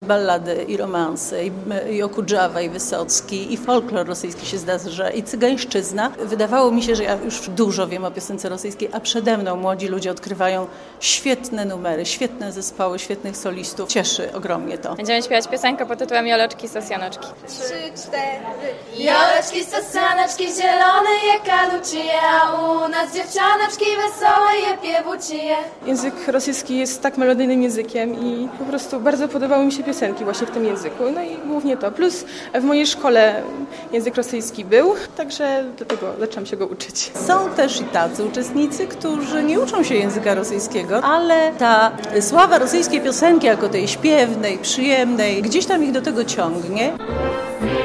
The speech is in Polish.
ballady i romanse, i Okudżawa, i Wysocki, i folklor rosyjski się zdarza, i cygańszczyzna. Wydawało mi się, że ja już dużo wiem o piosence rosyjskiej, a przede mną młodzi ludzie odkrywają świetne numery, świetne zespoły, świetnych solistów. Cieszy ogromnie to. Będziemy śpiewać piosenkę pod tytułem Joleczki, Sosjanoczki. 3, 4. Joleczki, Sosjanoczki, zielone je kaluczyje, a u nas dziewczaneczki wesołe je piewuczyje. Język rosyjski jest tak melodyjnym językiem i po prostu bardzo podobały mi się piosenki właśnie w tym języku. No i głównie to. Plus w mojej szkole język rosyjski był, także dlatego zaczęłam się go uczyć. Są też i tacy uczestnicy, którzy nie uczą się języka rosyjskiego, ale ta sława rosyjskiej piosenki jako tej śpiewnej, przyjemnej, gdzieś tam ich do tego ciągnie.